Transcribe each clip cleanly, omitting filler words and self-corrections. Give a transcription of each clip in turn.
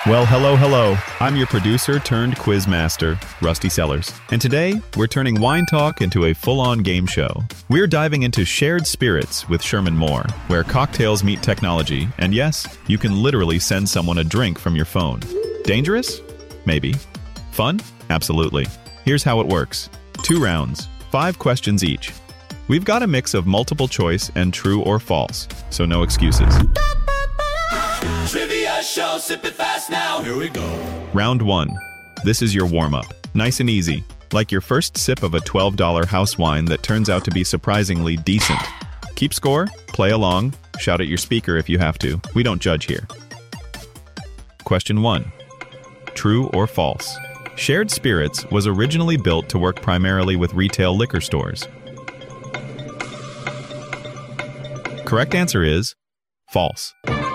Well, hello. I'm your producer turned quiz master, Rusty Sellers. And today, we're turning wine talk into a full-on game show. We're diving into shared spirits with Sherman Moore, where cocktails meet technology. And yes, you can literally send someone a drink from your phone. Dangerous? Maybe. Fun? Absolutely. Here's how it works. 2 rounds, 5 questions each. We've got a mix of multiple choice and true or false, so no excuses. Trivia show, sip it fast now. Here we go. Round 1. This is your warm-up. Nice and easy, like your first sip of a $12 house wine that turns out to be surprisingly decent. Keep score, play along, shout at your speaker if you have to. We don't judge here. Question 1. True or false? Shared Spirits was originally built to work primarily with retail liquor stores. Correct answer is false.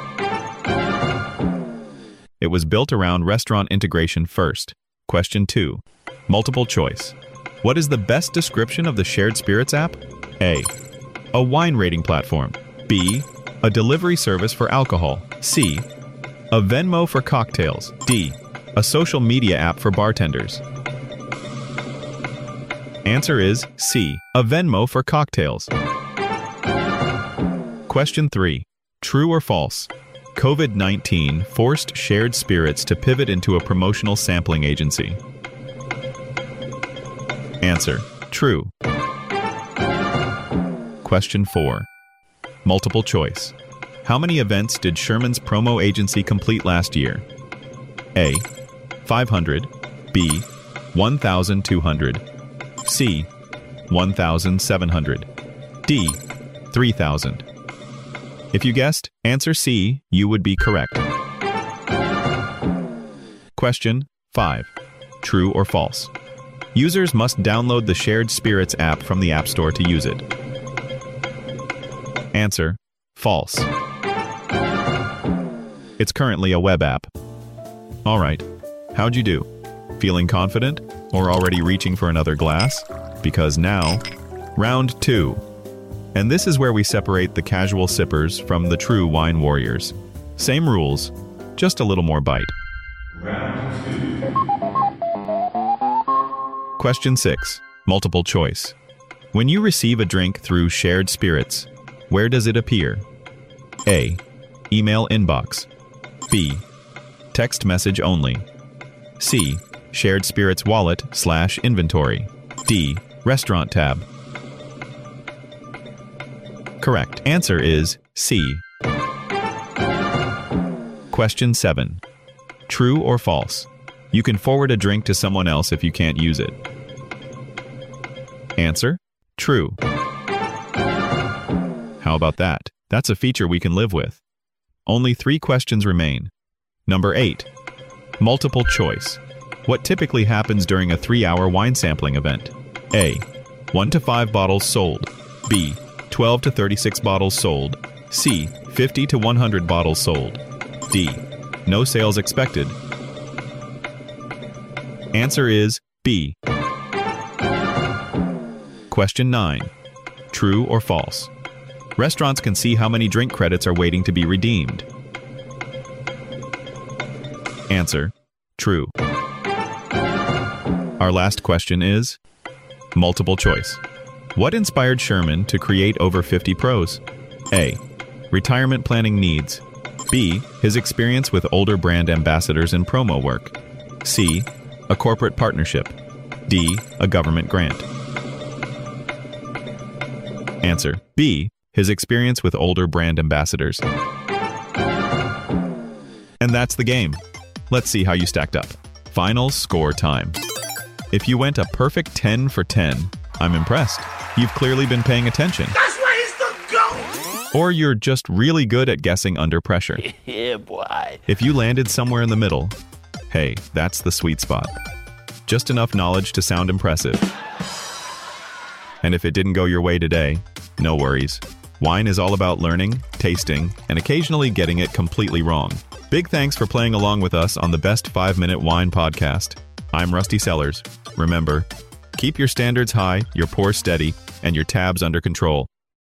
It was built around restaurant integration first. Question 2. Multiple choice. What is the best description of the Shared Spirits app? A. A wine rating platform. B. A delivery service for alcohol. C. A Venmo for cocktails. D. A social media app for bartenders. Answer is C. A Venmo for cocktails. Question 3. True or false? COVID-19 forced Shared Spirits to pivot into a promotional sampling agency. Answer. True. Question 4. Multiple choice. How many events did Sherman's promo agency complete last year? A. 500. B. 1,200. C. 1,700. D. 3,000. If you guessed answer C, you would be correct. Question 5. True or false? Users must download the Shared Spirits app from the App Store to use it. Answer: false. It's currently a web app. All right, how'd you do? Feeling confident or already reaching for another glass? Because now, round 2. And this is where we separate the casual sippers from the true wine warriors. Same rules, just a little more bite. Round 2. Question 6. Multiple choice. When you receive a drink through Shared Spirits, where does it appear? A. Email inbox. B. Text message only. C. Shared Spirits wallet/inventory. D. Restaurant tab. Correct answer is C. Question 7. True or false? You can forward a drink to someone else if you can't use it. Answer: true. How about that? That's a feature we can live with. Only 3 questions remain. Number 8. Multiple choice. What typically happens during a 3-hour wine sampling event? A. 1 to 5 bottles sold. B. 12 to 36 bottles sold. C. 50 to 100 bottles sold. D. No sales expected. Answer is B. Question 9. True or false? Restaurants can see how many drink credits are waiting to be redeemed. Answer: true. Our last question is multiple choice. What inspired Sherman to create Over 50 Pros? A. Retirement planning needs. B. His experience with older brand ambassadors and promo work. C. A corporate partnership. D. A government grant. Answer: B. His experience with older brand ambassadors. And that's the game. Let's see how you stacked up. Final score time. If you went a perfect 10 for 10, I'm impressed. You've clearly been paying attention. That's why he's the GOAT! Or you're just really good at guessing under pressure. Yeah, boy. If you landed somewhere in the middle, hey, that's the sweet spot. Just enough knowledge to sound impressive. And if it didn't go your way today, no worries. Wine is all about learning, tasting, and occasionally getting it completely wrong. Big thanks for playing along with us on the Best 5-Minute Wine Podcast. I'm Rusty Sellers. Remember, keep your standards high, your pour steady, and your tabs under control.